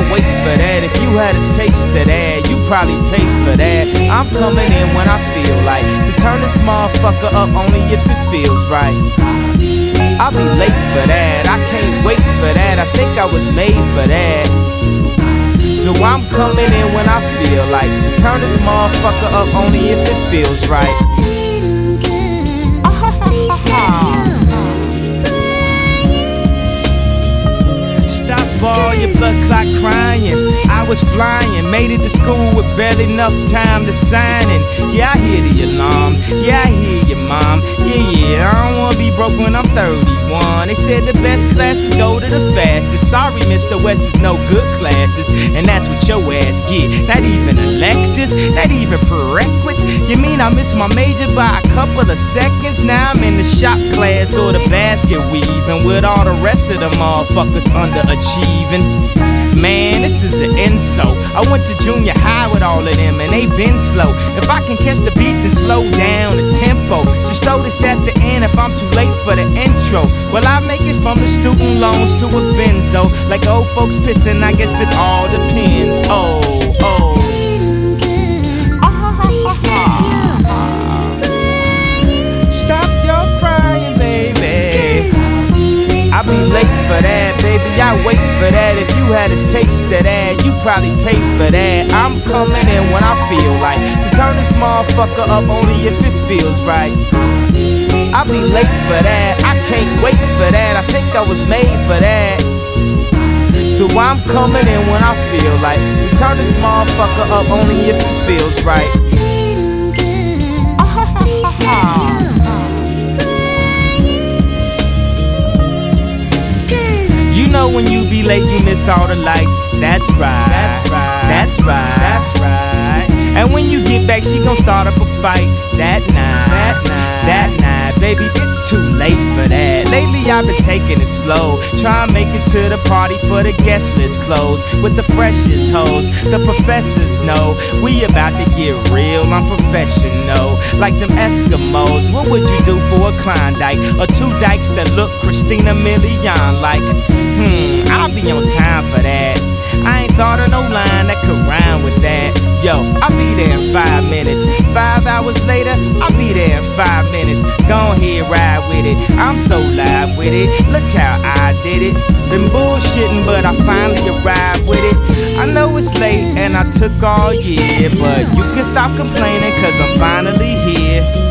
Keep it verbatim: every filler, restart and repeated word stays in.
wait for that. If you had a taste of that, you probably pay for that. I'm coming in when I feel like to turn this motherfucker up only if it feels right. I'll be late for that, I can't wait for that. I think I was made for that. So I'm coming in when I feel like to turn this motherfucker up only if it feels right. Stop all your blood clot crying. I was flying, made it to school with barely enough time to sign in. Yeah, I hear the alarm. Yeah, I hear your mom. Yeah, yeah, I don't wanna be broke when I'm thirty-one. They said the best classes go to the fastest. Sorry, Mister West is no good classes, and that's what your ass get. Not even electives, not even prerequisites. You mean I missed my major by a couple of seconds? Now I'm in the shop class or the basket weaving with all the rest of the motherfuckers underachieving. Man, this is an insult. I went to junior high with all of them and they been slow. If I can catch the beat, then slow down the tempo. Just throw this at the end if I'm too late for the intro. Well, I make it from the student loans to a benzo. Like old folks pissing, I guess it all depends. Oh, oh. Stop your crying, baby. I'll be late for that, baby, I wait for that. If you had a taste of that, you probably pay for that. I'm coming in when I feel like to turn this motherfucker up only if it feels right. I'll be late for that, I can't wait for that. I think I was made for that. So I'm coming in when I feel like to turn this motherfucker up only if it feels right. You know when you be late, you miss all the lights. That's right, that's right, that's right, that's right. And when you get back, she gon' start up a fight. That night, that night, that night, baby, it's too late for that. Lately I've been taking it slow, try and make it to the party for the guest list closed with the freshest hoes. The professors know we about to get real, I'm professional, like them Eskimos. What would you do for a Klondike or two dykes that look Christina Milian like? Hmm, I'll be on time for that. I ain't thought of no line that could rhyme with that. Yo, I'll be there in five minutes. Five hours later, I'll be there in five minutes. Go ahead, ride with it. I'm so live with it. Look how I did it. Been bullshitting, but I finally arrived with it. I know it's late and I took all year, but you can stop complaining, cause I'm finally here.